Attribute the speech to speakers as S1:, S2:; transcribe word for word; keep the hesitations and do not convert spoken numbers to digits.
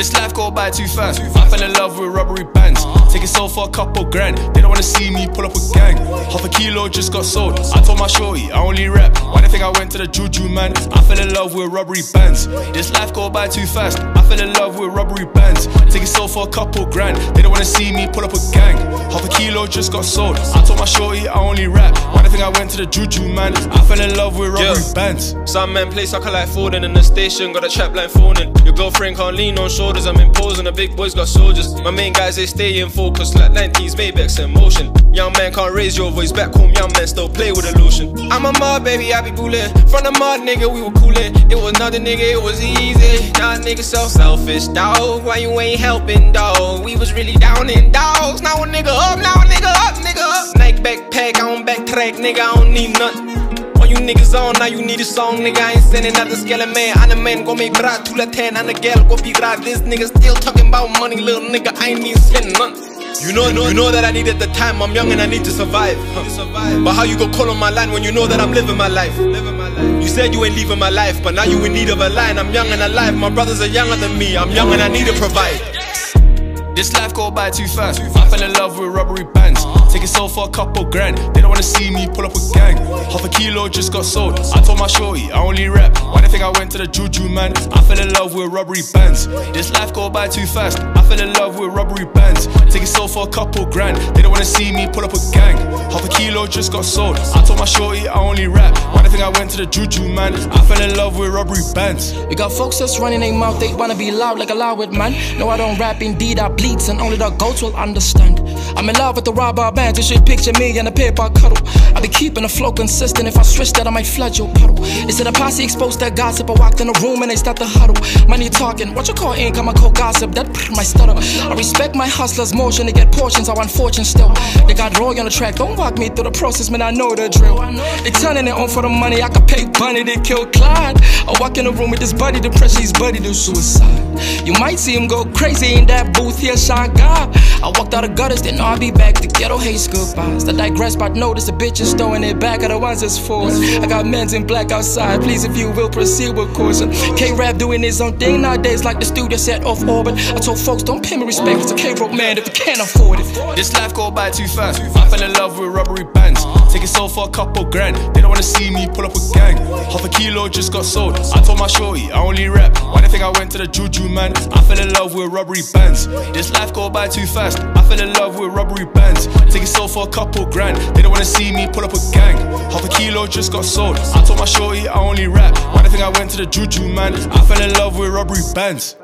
S1: This life go by too fast. I fell in love with rubbery bands. Take it sold for a couple grand. They don't wanna see me pull up a gang. Half a kilo just got sold. I told my shorty I only rap. Why they think I went to the juju, man? I fell in love with rubbery bands. This life go by too fast. I fell in love with rubbery bands. Take it sold for a couple grand. They don't wanna see me pull up a gang. Half a kilo just got sold. I told my shorty I only rap. Why they think I went to the juju, man? I fell in love with rubbery yeah. bands.
S2: Some men play soccer like Foden in the station. Got a trap line phoning. Your girlfriend can't lean on shoulders. I'm imposing. The big boys got soldiers. My main guys they stay in focus like nineties Maybachs in motion. Young man can't raise your voice. Back home young men still play with illusion. I'm a mud baby, I be bullin'. From the mud nigga we were coolin'. It was nothing nigga, it was easy. Nah nigga so selfish dawg. Why you ain't helping dawg? We was really down in dogs. Now a nigga up, now a nigga up, nigga up. Nike backpack, I don't backtrack, nigga, I don't need nothing. All you niggas on, now you need a song, nigga. I ain't sending out the skeleton man. I'm the man, go make bra to la ten. I'm the girl, go be rad. This nigga still talking about money, little nigga. I ain't even spending nothing. You know, you know that I need at the time. I'm young and I need to survive. Huh. But how you go call on my line when you know that I'm living my life? You said you ain't leaving my life, but now you in need of a line. I'm young and alive. My brothers are younger than me. I'm young and I need to provide.
S1: This life go by too fast. I fell in love with rubbery bands. Take it sold for a couple grand. They don't wanna see me pull up a gang. Half a kilo just got sold. I told my shorty I only rap. Why they think I went to the juju, man? I fell in love with rubbery bands. This life go by too fast. I fell in love with rubbery bands. Take it sold for a couple grand. They don't wanna see me pull up a gang. Half a kilo just got sold. I told my shorty I only rap. Why they think I went to the juju, man? I fell in love with rubbery bands.
S3: We got folks that's running their mouth. They wanna be loud like a loud man. No, I don't rap, indeed I bleeds, and only the goats will understand. I'm in love with the rubber bands. You should picture me in a paper cuddle. I be keeping the flow consistent. If I switch that I might flood your puddle. Instead of posse exposed that gossip, I walked in the room and they start to huddle. Money talking, what you call income? I call gossip, that my stutter. I respect my hustlers' motion. They get portions, I want fortune still. They got Roy on the track, don't walk me through the process, man, I know the drill. They turning it on for the money, I could pay Bunny, they kill Clyde. I walk in the room with this buddy, the pressure, his buddy do suicide. You might see him go crazy in that booth here, shy guy. I walked out of gutters, then I'll be back. The ghetto hates goodbyes. I digress, but notice the bitches throwing it back at the ones that's forced. I got men's in black outside, please if you will proceed with caution. K-Rap doing his own thing nowadays like the studio set off orbit. I told folks don't pay me respect, it's a K-Rope man if you can't afford it.
S1: This life go by too fast. I fell in love with rubbery bands. Take it sold for a couple grand. They don't wanna see me pull up a gang. Half a kilo just got sold. I told my shorty I only rap. Why they think I went to the juju, man? I fell in love with rubbery bands. This life go by too fast. I fell in love with rubbery bands. Take it sold for a couple grand. They don't wanna see me pull up a gang. Half a kilo just got sold. I told my shorty I only rap. Why they think I went to the juju, man? I fell in love with rubbery bands.